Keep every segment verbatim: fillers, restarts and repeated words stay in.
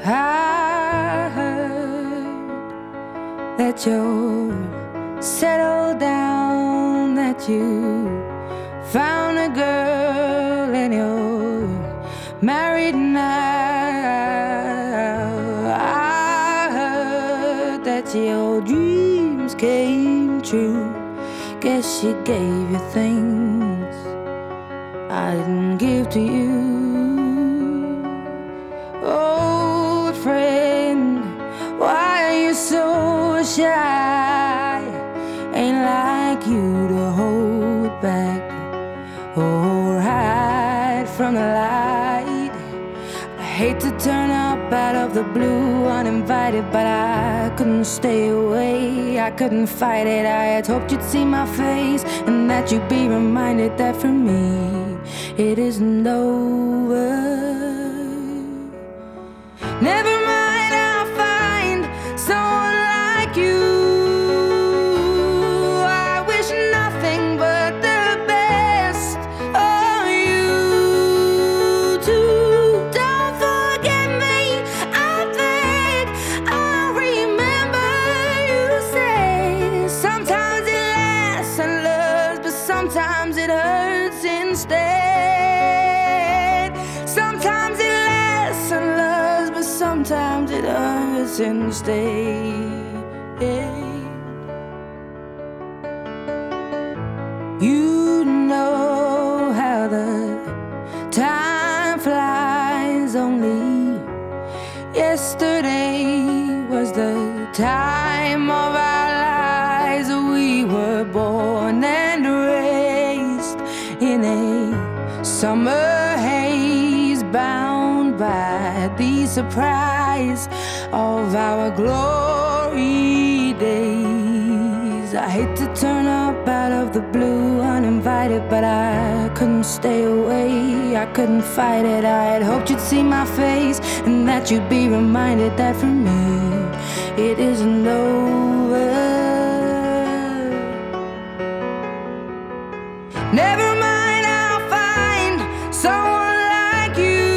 I heard that you're settled down, that you found a girl and you're married now. I heard that your dreams came true. Guess she gave you things I didn't give to you. Old friend, why are you so shy? Ain't like you to hold back or hide from the light. I hate to turn up out of the blue uninvited, but I couldn't stay away. I couldn't fight it. I had hoped you'd see my face and that you'd be reminded that for me it isn't over. Never mind, I'll find someone like you. I wish nothing but the best for you too. Don't forget me, I think I remember you say sometimes it lasts and loves, but sometimes it hurts instead. Sometimes it lasts and loves, but sometimes it hurts instead. You know how the time flies. Only yesterday was the time of our lives. We were born and raised in a summer haze, bound by the surprise of our glory days. I hate to turn up out of the blue uninvited, but I couldn't stay away. I couldn't fight it. I had hoped you'd see my face and that you'd be reminded that for me it isn't over. Never mind, I'll find someone like you.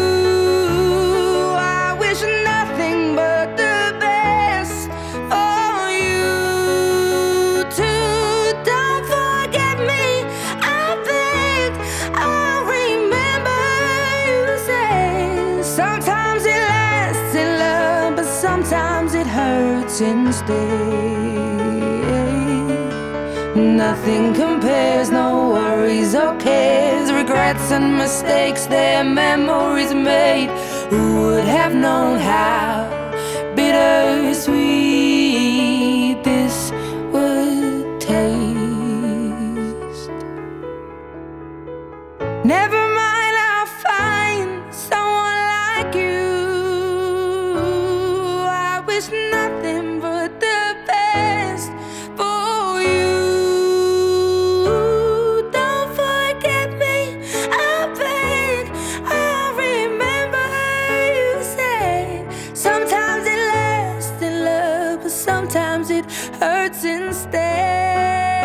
I wish nothing but the best for you too. Don't forget me, I think I remember you say sometimes it lasts in love, but sometimes it hurts instead. Nothing compares, no worries or cares, regrets and mistakes, their memories made. Who would have known how bittersweet this would taste? Never mind, I'll find someone like you. I wish nothing but the best for you. Don't forget me, I think I remember you say sometimes it lasts in love, but sometimes it hurts instead.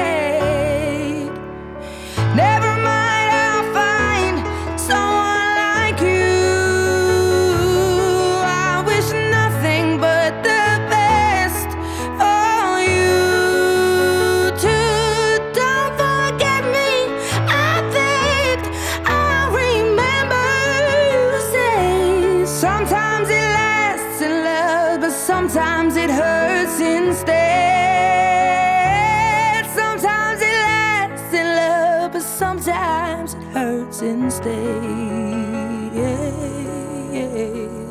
Never mind, I'll find someone like you. I wish nothing but the best for you too. Don't forget me, I think I remember you say sometimes it lasts in love, but sometimes it hurts instead. Sometimes it lasts in love, but sometimes it hurts instead.